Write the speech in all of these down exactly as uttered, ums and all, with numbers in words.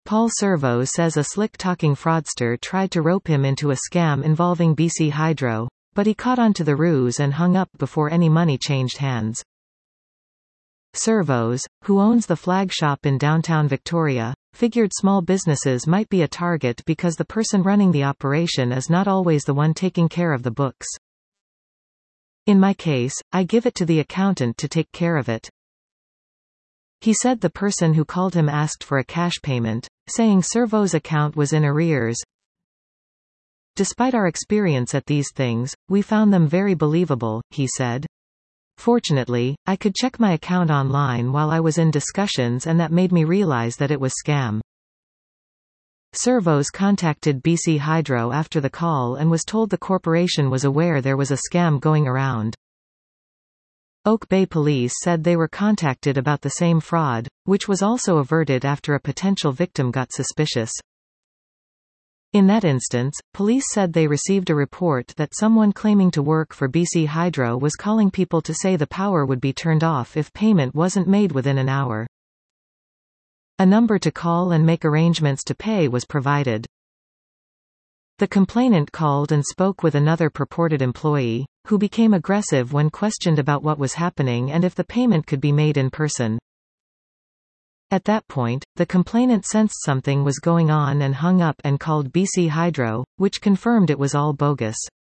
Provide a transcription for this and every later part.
Paul Servos says a slick-talking fraudster tried to rope him into a scam involving B C Hydro, but he caught on to the ruse and hung up before any money changed hands. Servos, who owns the flag shop in downtown Victoria, figured small businesses might be a target because the person running the operation is not always the one taking care of the books. In my case, I give it to the accountant to take care of it. He said the person who called him asked for a cash payment, saying Servos' account was in arrears. Despite our experience at these things, we found them very believable, he said. Fortunately, I could check my account online while I was in discussions, and that made me realize that it was scam. Servos contacted B C Hydro after the call and was told the corporation was aware there was a scam going around. Oak Bay Police said they were contacted about the same fraud, which was also averted after a potential victim got suspicious. In that instance, police said they received a report that someone claiming to work for B C Hydro was calling people to say the power would be turned off if payment wasn't made within an hour. A number to call and make arrangements to pay was provided. The complainant called and spoke with another purported employee, who became aggressive when questioned about what was happening and if the payment could be made in person. At that point, the complainant sensed something was going on and hung up and called B C Hydro, which confirmed it was all bogus.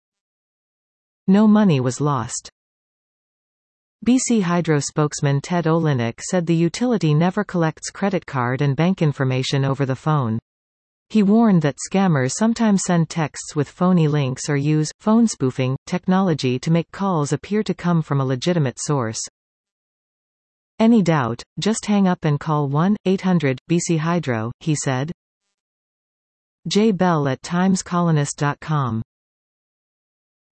No money was lost. B C Hydro spokesman Ted Olenek said the utility never collects credit card and bank information over the phone. He warned that scammers sometimes send texts with phony links or use phone spoofing technology to make calls appear to come from a legitimate source. Any doubt, just hang up and call one eight hundred B C Hydro, he said. Jay Bell at times colonist dot com